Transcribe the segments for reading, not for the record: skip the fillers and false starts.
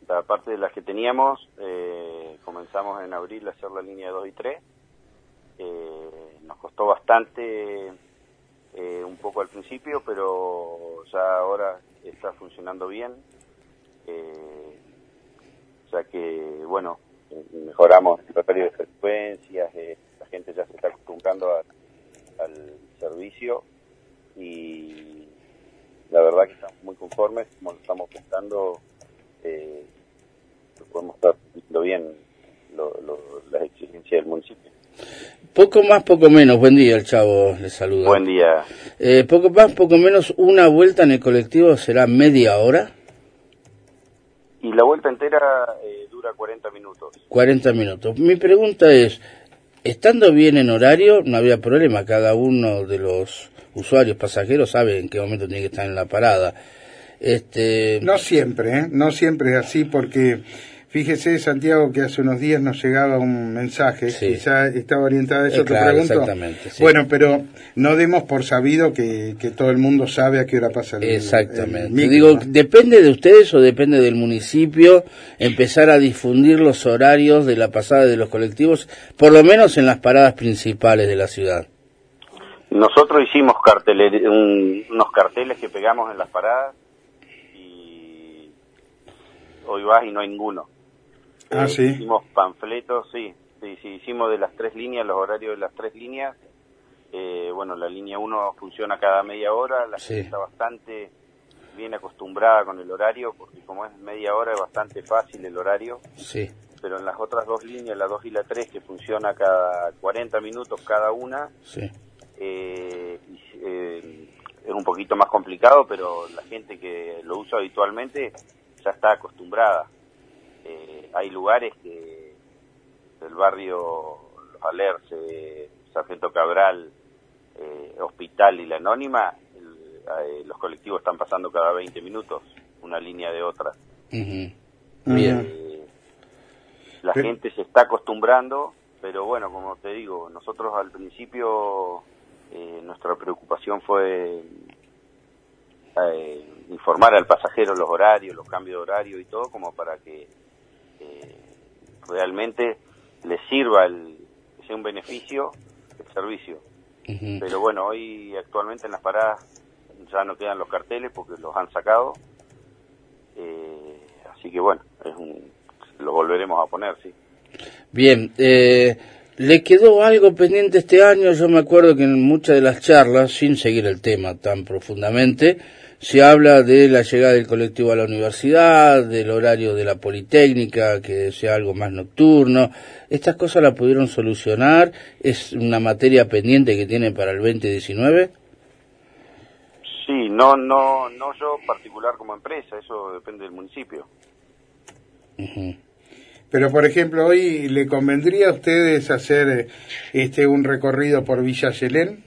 aparte de las que teníamos, comenzamos en abril a hacer la línea 2 y 3. Nos costó bastante, un poco al principio, pero ya ahora está funcionando bien. O sea que, bueno, mejoramos el horario de frecuencias, la gente ya se está acostumbrando al servicio y la verdad que estamos muy conformes, como lo estamos pensando, podemos estar cumpliendo bien las exigencias del municipio. Poco más, poco menos. Buen día, el Chavo le saluda. Buen día. Poco más, poco menos, una vuelta en el colectivo será media hora. Y la vuelta entera dura 40 minutos. 40 minutos. Mi pregunta es, estando bien en horario, no había problema. Cada uno de los usuarios, pasajeros, sabe en qué momento tiene que estar en la parada. No siempre, no siempre es así, porque fíjese, Santiago, que hace unos días nos llegaba un mensaje, sí, quizá estaba orientada a eso, te claro, pregunto. exactamente, sí. Bueno, pero no demos por sabido que todo el mundo sabe a qué hora pasa el exactamente. el micro, Digo, ¿no? ¿depende de ustedes o depende del municipio empezar a difundir los horarios de la pasada de los colectivos, por lo menos en las paradas principales de la ciudad? Nosotros hicimos unos carteles que pegamos en las paradas y hoy vas y no hay ninguno. Sí. Hicimos panfletos, sí, hicimos de las 3 líneas, los horarios de las 3 líneas. Bueno, la línea 1 funciona cada media hora, la gente está bastante bien acostumbrada con el horario, porque como es media hora es bastante fácil el horario. Sí. Pero en las otras 2 líneas, la 2 y la 3, que funciona cada 40 minutos cada una, sí. Es un poquito más complicado, pero la gente que lo usa habitualmente ya está acostumbrada. Hay lugares que el barrio Los Alerce, Sargento Cabral, Hospital y La Anónima, los colectivos están pasando cada 20 minutos, una línea de otra. Uh-huh. Bien. La gente se está acostumbrando, pero bueno, como te digo, nosotros al principio nuestra preocupación fue informar al pasajero los horarios, los cambios de horario y todo, como para que realmente le sirva, que sea un beneficio el servicio. Uh-huh. Pero bueno, hoy actualmente en las paradas ya no quedan los carteles porque los han sacado, así que bueno, lo volveremos a poner, sí. Bien, ¿le quedó algo pendiente este año? Yo me acuerdo que en muchas de las charlas, sin seguir el tema tan profundamente, se habla de la llegada del colectivo a la universidad, del horario de la Politécnica, que sea algo más nocturno. ¿Estas cosas la pudieron solucionar? ¿Es una materia pendiente que tienen para el 2019? Sí, no yo particular como empresa, eso depende del municipio. Uh-huh. Pero, por ejemplo, hoy le convendría a ustedes hacer un recorrido por Villa Yelén,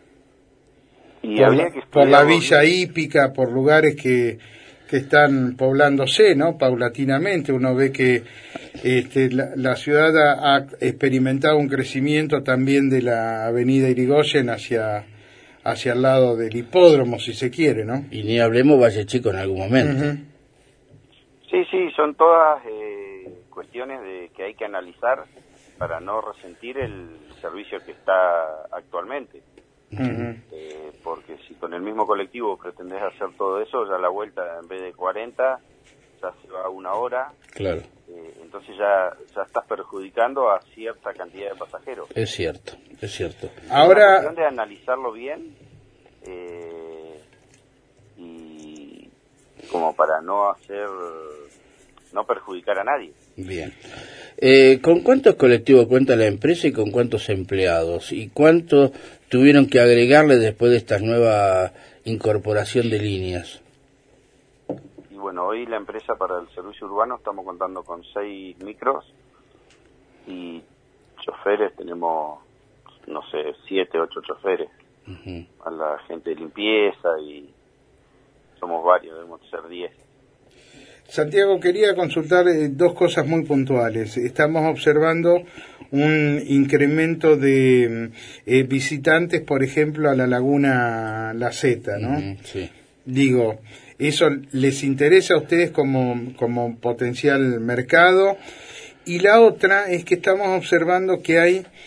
por la Villa Hípica, por lugares que están poblándose, ¿no? Paulatinamente. Uno ve que la ciudad ha experimentado un crecimiento también de la avenida Irigoyen hacia el lado del hipódromo, si se quiere, ¿no? Y ni hablemos Valle Chico en algún momento. Uh-huh. Sí, son todas cuestiones que hay que analizar para no resentir el servicio que está actualmente. Uh-huh. Porque si con el mismo colectivo pretendés hacer todo eso, ya la vuelta en vez de 40 ya se va a 1 hora. Claro. Entonces ya estás perjudicando a cierta cantidad de pasajeros. Es cierto. Ahora, es cuestión de analizarlo bien y como para no perjudicar a nadie. Bien. ¿Con cuántos colectivos cuenta la empresa y con cuántos empleados? ¿Y cuánto tuvieron que agregarle después de esta nueva incorporación de líneas? Y bueno, hoy la empresa para el servicio urbano estamos contando con 6 micros y choferes, tenemos, 7, 8 choferes. Uh-huh. A la gente de limpieza y somos varios, debemos ser 10. Santiago, quería consultar 2 cosas muy puntuales. Estamos observando un incremento de visitantes, por ejemplo, a la laguna La Zeta, ¿no? Sí. Digo, ¿Eso les interesa a ustedes como potencial mercado? Y la otra es que estamos observando que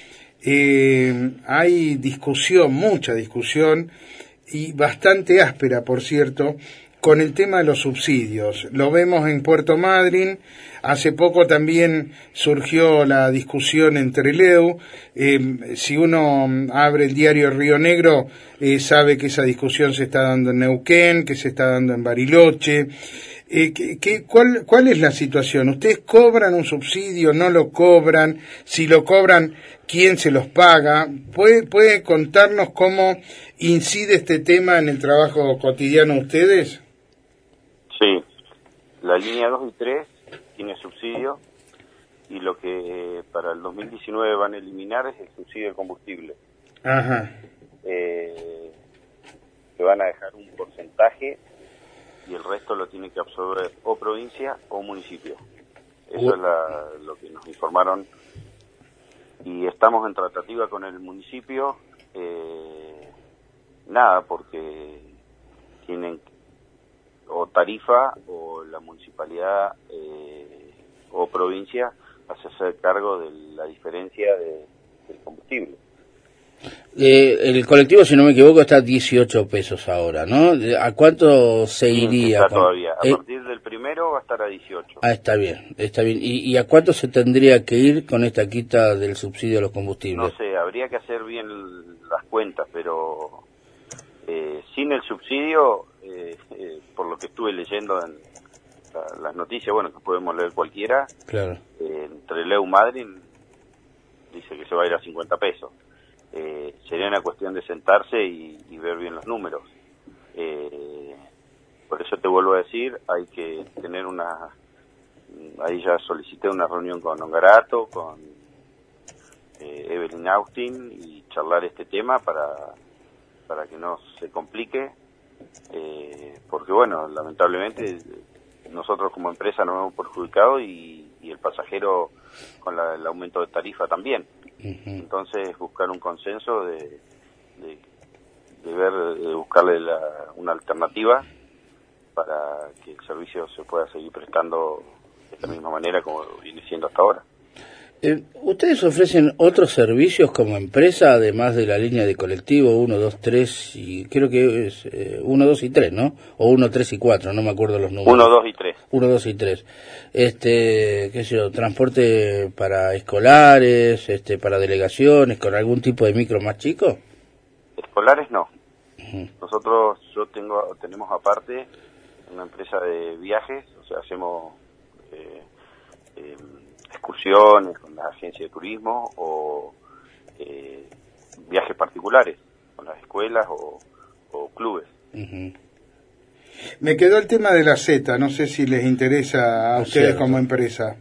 hay discusión, mucha discusión, y bastante áspera, por cierto, con el tema de los subsidios. Lo vemos en Puerto Madryn. Hace poco también surgió la discusión entre Leu. Si uno abre el diario Río Negro, sabe que esa discusión se está dando en Neuquén, que se está dando en Bariloche. ¿Cuál es la situación? ¿Ustedes cobran un subsidio, no lo cobran? Si lo cobran, ¿quién se los paga? ¿Puede contarnos cómo incide este tema en el trabajo cotidiano de ustedes? Sí, la línea 2 y 3 tiene subsidio, y lo que para el 2019 van a eliminar es el subsidio de combustible. Ajá. Que van a dejar un porcentaje y el resto lo tiene que absorber o provincia o municipio. Eso es lo que nos informaron, y estamos en tratativa con el municipio. Nada, porque tienen o tarifa o la municipalidad o provincia hacerse cargo de la diferencia del combustible. El colectivo, si no me equivoco, está a 18 pesos ahora, ¿no? ¿A cuánto se iría? Está todavía. A partir del primero va a estar a 18. Ah, está bien, está bien. ¿Y a cuánto se tendría que ir con esta quita del subsidio a los combustibles? No sé, habría que hacer bien las cuentas, pero sin el subsidio, por lo que estuve leyendo en las noticias, bueno, que podemos leer cualquiera, claro. Entre Leu y Madryn dice que se va a ir a 50 pesos. Sería una cuestión de sentarse y ver bien los números. Por eso te vuelvo a decir, hay que tener ahí ya solicité una reunión con Ongarato, con Evelyn Austin, y charlar este tema para que no se complique, porque bueno, lamentablemente nosotros como empresa nos hemos perjudicado, y el pasajero con el aumento de tarifa también. Entonces buscar un consenso de buscarle una alternativa para que el servicio se pueda seguir prestando de la misma manera como viene siendo hasta ahora. ¿Ustedes ofrecen otros servicios como empresa, además de la línea de colectivo 1, 2, 3, y creo que es 1, 2 y 3, ¿no? O 1, 3 y 4, no me acuerdo los números. 1, 2 y 3. 1, 2 y 3. Qué sé yo, transporte para escolares, para delegaciones, con algún tipo de micro más chico. Escolares no. Nosotros tenemos aparte una empresa de viajes, o sea, hacemos excursiones con las agencias de turismo o viajes particulares con las escuelas o clubes. Me quedó el tema de la Z, no sé si les interesa a ustedes como empresa.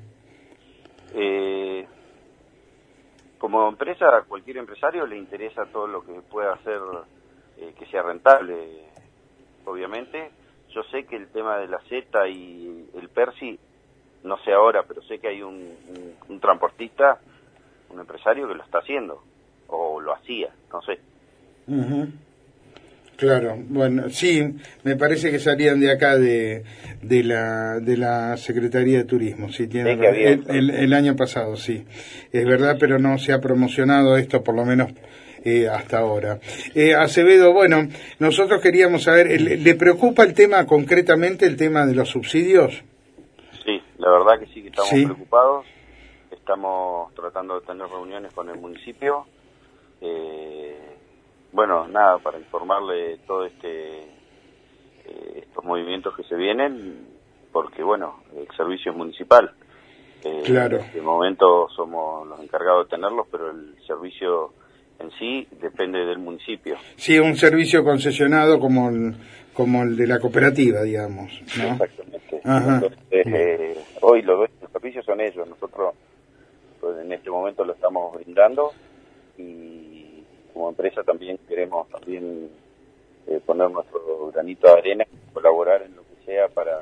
Como empresa, a cualquier empresario le interesa todo lo que pueda hacer que sea rentable, obviamente. Yo sé que el tema de la Z y el Percy, no sé ahora, pero sé que hay un transportista, un empresario que lo está haciendo, o lo hacía, no sé. Claro, bueno, sí, me parece que salían de acá de la Secretaría de Turismo, sí, tiene el año pasado, sí, es verdad, pero no se ha promocionado esto, por lo menos hasta ahora. Acevedo, bueno, nosotros queríamos saber, ¿le preocupa el tema concretamente, el tema de los subsidios? Sí, la verdad que sí, que estamos preocupados. Estamos tratando de tener reuniones con el municipio. Bueno, nada, para informarle todo estos movimientos que se vienen, porque bueno, el servicio es municipal. Claro. En este momento somos los encargados de tenerlos, pero el servicio en sí depende del municipio. Sí, un servicio concesionado como el de la cooperativa, digamos, ¿no? Exactamente. Ajá. Entonces, hoy los servicios son ellos, nosotros pues, en este momento lo estamos brindando, y como empresa también queremos poner nuestro granito de arena, colaborar en lo que sea para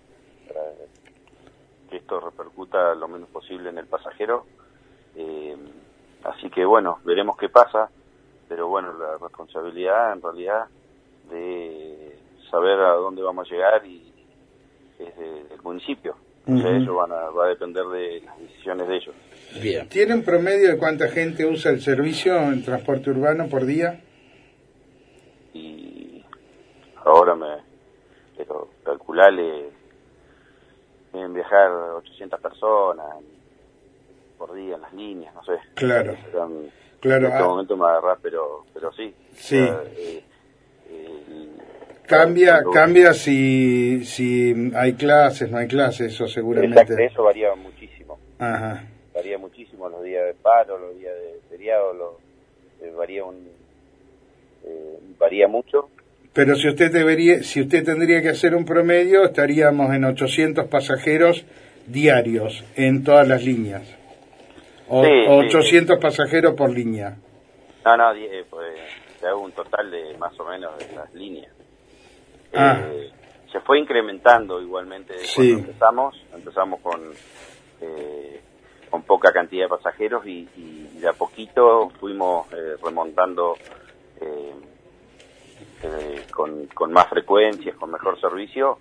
que esto repercuta lo menos posible en el pasajero. Así que bueno, veremos qué pasa, pero bueno, la responsabilidad en realidad de saber a dónde vamos a llegar y es del municipio. O sea, eso va a depender de las decisiones de ellos. Bien. ¿Tienen promedio de cuánta gente usa el servicio en transporte urbano por día? Y ahora pero calcularle en viajar 800 personas por día en las líneas, no sé. Claro. En este momento me agarrás, pero sí. Sí. O sea, Cambia si hay clases, no hay clases, eso seguramente. Exacto, eso varía muchísimo. Ajá. Varía muchísimo los días de paro, los días de feriado, varía mucho. Pero si usted tendría que hacer un promedio, estaríamos en 800 pasajeros diarios en todas las líneas. O 800 pasajeros por línea. No, pues se hago un total de más o menos de las líneas. Se fue incrementando igualmente cuando empezamos con poca cantidad de pasajeros y de a poquito fuimos remontando con más frecuencias, con mejor servicio,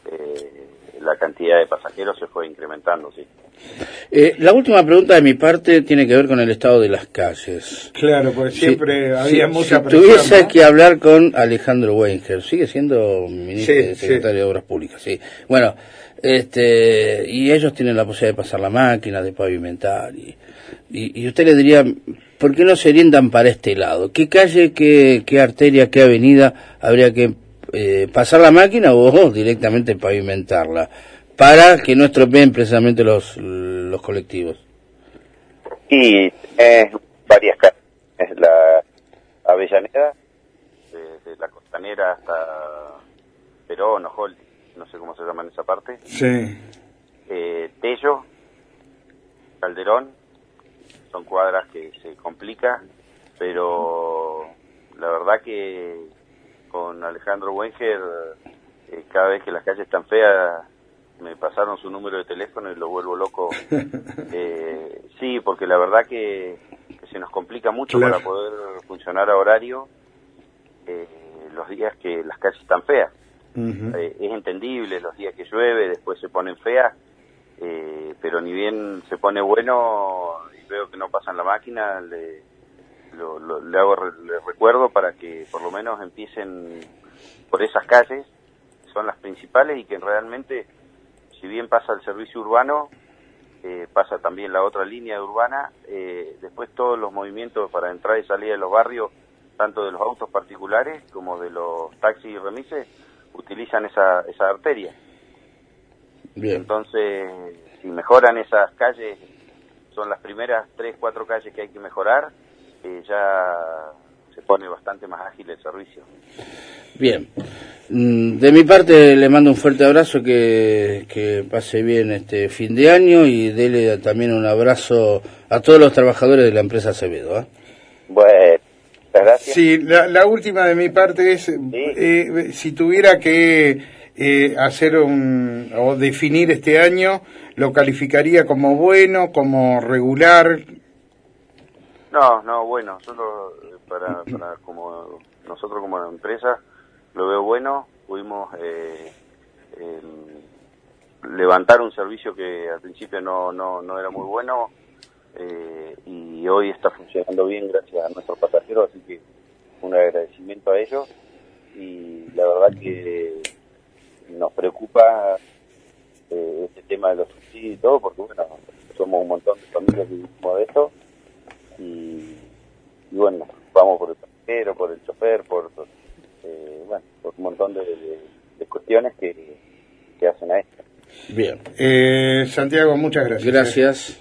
la cantidad de pasajeros se fue incrementando, sí. La última pregunta de mi parte tiene que ver con el estado de las calles. Claro, porque siempre había mucha presión. Si ¿no? tuviese que hablar con Alejandro Wenger, sigue siendo ministro secretario de Obras Públicas, sí. Bueno, y ellos tienen la posibilidad de pasar la máquina, de pavimentar, y usted le diría, ¿por qué no se orientan para este lado? ¿Qué calle, qué arteria, qué avenida habría que pasar la máquina o directamente pavimentarla? Para que no estropeen precisamente los colectivos. Y varias calles. Es la Avellaneda, desde la Costanera hasta Perón o Holdi, no sé cómo se llama en esa parte. Sí. Tello, Calderón, son cuadras que se complica, pero la verdad que con Alejandro Wenger, cada vez que las calles están feas, me pasaron su número de teléfono y lo vuelvo loco. Sí, porque la verdad que se nos complica mucho para poder funcionar a horario los días que las calles están feas. Es entendible, los días que llueve, después se ponen feas, pero ni bien se pone bueno y veo que no pasan la máquina, le recuerdo para que por lo menos empiecen por esas calles, que son las principales y que realmente, si bien pasa el servicio urbano, pasa también la otra línea de urbana, después todos los movimientos para entrar y salir de los barrios, tanto de los autos particulares como de los taxis y remises, utilizan esa arteria. Bien. Entonces, si mejoran esas calles, son las primeras 3, 4 calles que hay que mejorar, ya se pone bastante más ágil el servicio. Bien. De mi parte le mando un fuerte abrazo, que pase bien este fin de año y dele también un abrazo a todos los trabajadores de la empresa Acevedo. Bueno, gracias. Sí, la última de mi parte es, si tuviera que hacer o definir este año, ¿lo calificaría como bueno, como regular? No, bueno, solo para como nosotros como empresa lo veo bueno. Pudimos levantar un servicio que al principio no era muy bueno, y hoy está funcionando bien gracias a nuestros pasajeros, así que un agradecimiento a ellos. Y la verdad que nos preocupa este tema de los subsidios y todo, porque bueno, somos un montón de familias que vivimos de esto, y bueno, vamos por el pasajero, por el chofer, por un montón de cuestiones que hacen a esto. Bien. Santiago, muchas gracias. Gracias.